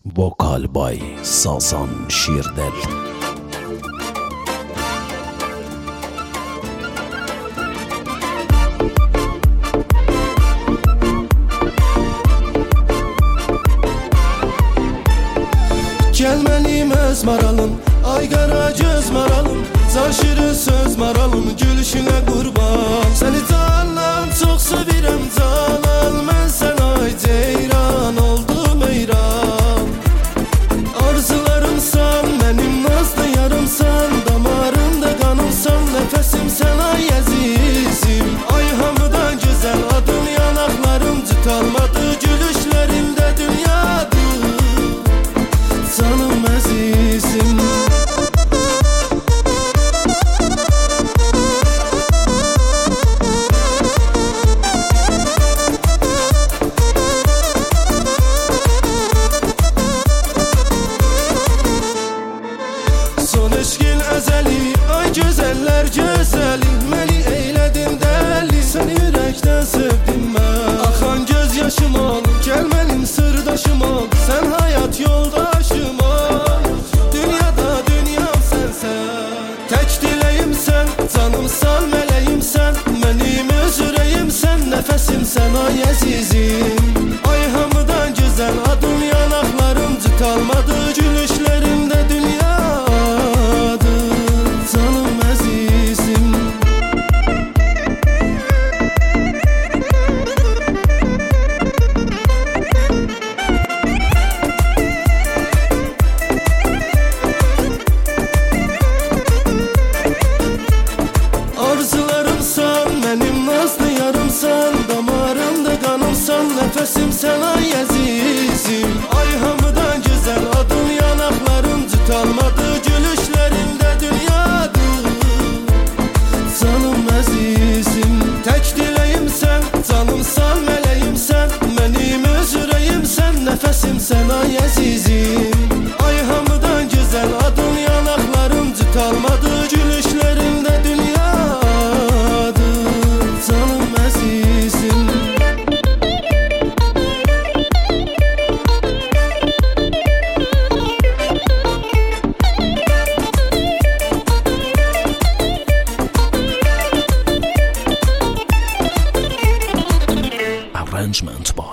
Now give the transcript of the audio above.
Vokal by Sazan Şirdel. Gelmelim öz maralım, ay qara göz maralım, Zaşirin söz maralım, gülüşünə qurban. Səni candan çox sevirəm canan, mən sənə ay ceyran oldum eyran. Arzularımsan, mənim nazlı yarımsan, damarımda qanımsan, nəfəsimsən ay əzizim. Ay hamıdan gözəl adın yanaqlarım, cüt almadı gülüşlərimdə dünyadır. Canım əzizim. Son eşqin əzəli, ay gözəllər gözəli, məni eylədin dəli, səni ürəkdən sevdim mən. Axan göz yaşım ol, gəl mənim sırdaşım ol, sən hayat yoldaşım ol. Dünyada dünyam sənsən, tək diləyimsən, canımsan, mələyimsən, mənim öz ürəyimsən, nəfəsimsən ay əzizim. Ay hamıdan gözəl adın yanaqlarım, cüt almadı gülüşlərimdə dünyadır. Canım əzizim. Arzularımsan, mənim nazlı yarımsan, damarımda qanımsan, nəfəsimsən ay əzizim. Ay hamıdan gözəl adın yanaqlarım, cüt almadı gülüşlərində dünyadır. Canım əzizim. Tək diləyimsən, canımsan, mələyimsən, mənim öz ürəyimsən, nəfəsimsən ay əzizim. Ay hamıdan gözəl adın yanaqlarım, cüt almadı gülüşlərində dünyadır. Canım əzizim. Arrangement by